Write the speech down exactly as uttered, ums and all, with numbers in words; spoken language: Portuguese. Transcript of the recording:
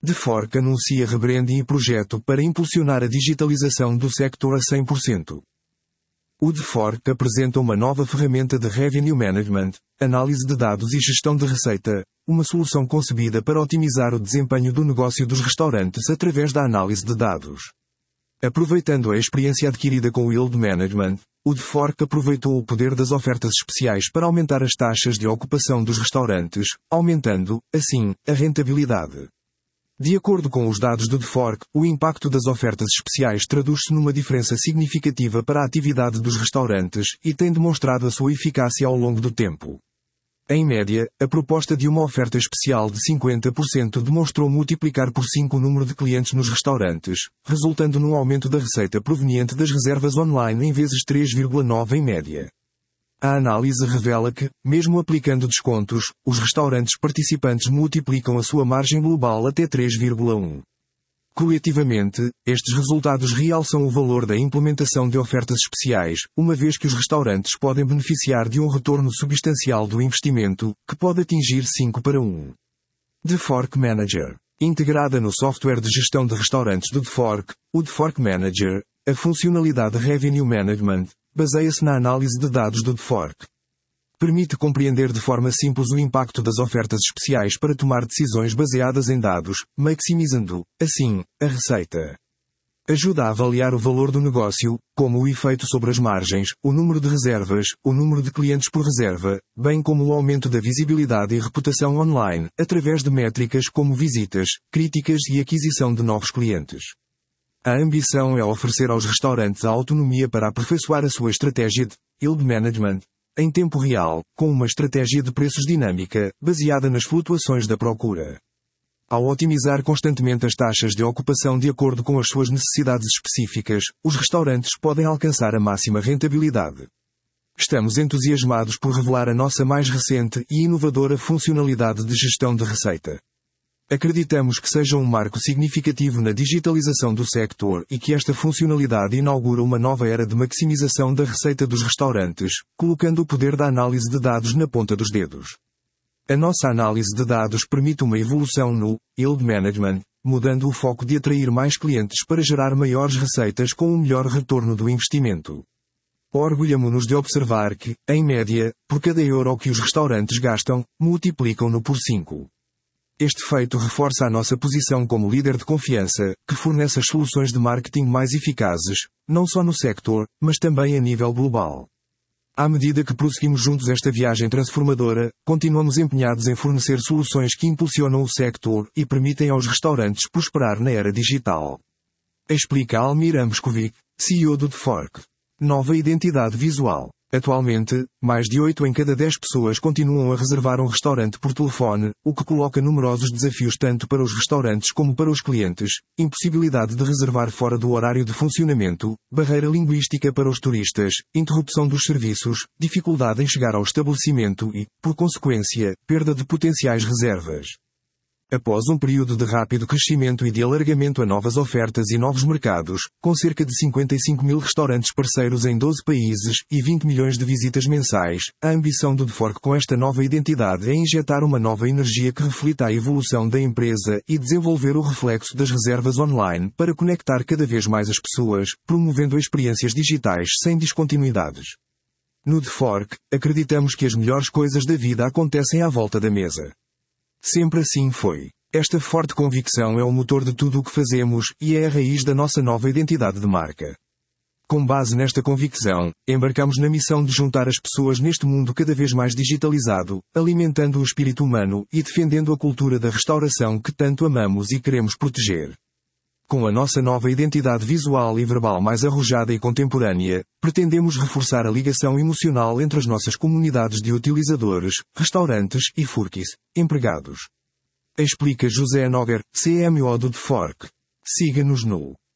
The Fork anuncia rebranding e projeto para impulsionar a digitalização do sector a cem por cento. O The Fork apresenta uma nova ferramenta de Revenue Management, análise de dados e gestão de receita, uma solução concebida para otimizar o desempenho do negócio dos restaurantes através da análise de dados. Aproveitando a experiência adquirida com o Yield Management, o The Fork aproveitou o poder das ofertas especiais para aumentar as taxas de ocupação dos restaurantes, aumentando, assim, a rentabilidade. De acordo com os dados do The Fork, o impacto das ofertas especiais traduz-se numa diferença significativa para a atividade dos restaurantes e tem demonstrado a sua eficácia ao longo do tempo. Em média, a proposta de uma oferta especial de cinquenta por cento demonstrou multiplicar por cinco o número de clientes nos restaurantes, resultando num aumento da receita proveniente das reservas online em vezes três vírgula nove em média. A análise revela que, mesmo aplicando descontos, os restaurantes participantes multiplicam a sua margem global até três vírgula um. Coletivamente, estes resultados realçam o valor da implementação de ofertas especiais, uma vez que os restaurantes podem beneficiar de um retorno substancial do investimento, que pode atingir cinco para um. The Fork Manager. Integrada no software de gestão de restaurantes do The Fork, o The Fork Manager, a funcionalidade Revenue Management, baseia-se na análise de dados do The Fork. Permite compreender de forma simples o impacto das ofertas especiais para tomar decisões baseadas em dados, maximizando, assim, a receita. Ajuda a avaliar o valor do negócio, como o efeito sobre as margens, o número de reservas, o número de clientes por reserva, bem como o aumento da visibilidade e reputação online, através de métricas como visitas, críticas e aquisição de novos clientes. A ambição é oferecer aos restaurantes a autonomia para aperfeiçoar a sua estratégia de Yield Management, em tempo real, com uma estratégia de preços dinâmica, baseada nas flutuações da procura. Ao otimizar constantemente as taxas de ocupação de acordo com as suas necessidades específicas, os restaurantes podem alcançar a máxima rentabilidade. Estamos entusiasmados por revelar a nossa mais recente e inovadora funcionalidade de gestão de receita. Acreditamos que seja um marco significativo na digitalização do sector e que esta funcionalidade inaugura uma nova era de maximização da receita dos restaurantes, colocando o poder da análise de dados na ponta dos dedos. A nossa análise de dados permite uma evolução no Yield Management, mudando o foco de atrair mais clientes para gerar maiores receitas com um melhor retorno do investimento. Orgulhamo-nos de observar que, em média, por cada euro que os restaurantes gastam, multiplicam-no por cinco. Este feito reforça a nossa posição como líder de confiança, que fornece as soluções de marketing mais eficazes, não só no sector, mas também a nível global. À medida que prosseguimos juntos esta viagem transformadora, continuamos empenhados em fornecer soluções que impulsionam o sector e permitem aos restaurantes prosperar na era digital. Explica Almir Amskovic, C E O do The Fork. Nova identidade visual. Atualmente, mais de oito em cada dez pessoas continuam a reservar um restaurante por telefone, o que coloca numerosos desafios tanto para os restaurantes como para os clientes: impossibilidade de reservar fora do horário de funcionamento, barreira linguística para os turistas, interrupção dos serviços, dificuldade em chegar ao estabelecimento e, por consequência, perda de potenciais reservas. Após um período de rápido crescimento e de alargamento a novas ofertas e novos mercados, com cerca de cinquenta e cinco mil restaurantes parceiros em doze países e vinte milhões de visitas mensais, a ambição do The Fork com esta nova identidade é injetar uma nova energia que reflita a evolução da empresa e desenvolver o reflexo das reservas online para conectar cada vez mais as pessoas, promovendo experiências digitais sem descontinuidades. No The Fork, acreditamos que as melhores coisas da vida acontecem à volta da mesa. Sempre assim foi. Esta forte convicção é o motor de tudo o que fazemos e é a raiz da nossa nova identidade de marca. Com base nesta convicção, embarcamos na missão de juntar as pessoas neste mundo cada vez mais digitalizado, alimentando o espírito humano e defendendo a cultura da restauração que tanto amamos e queremos proteger. Com a nossa nova identidade visual e verbal mais arrojada e contemporânea, pretendemos reforçar a ligação emocional entre as nossas comunidades de utilizadores, restaurantes e furkis, empregados. Explica José Noguer, C M O do The Fork. Siga-nos no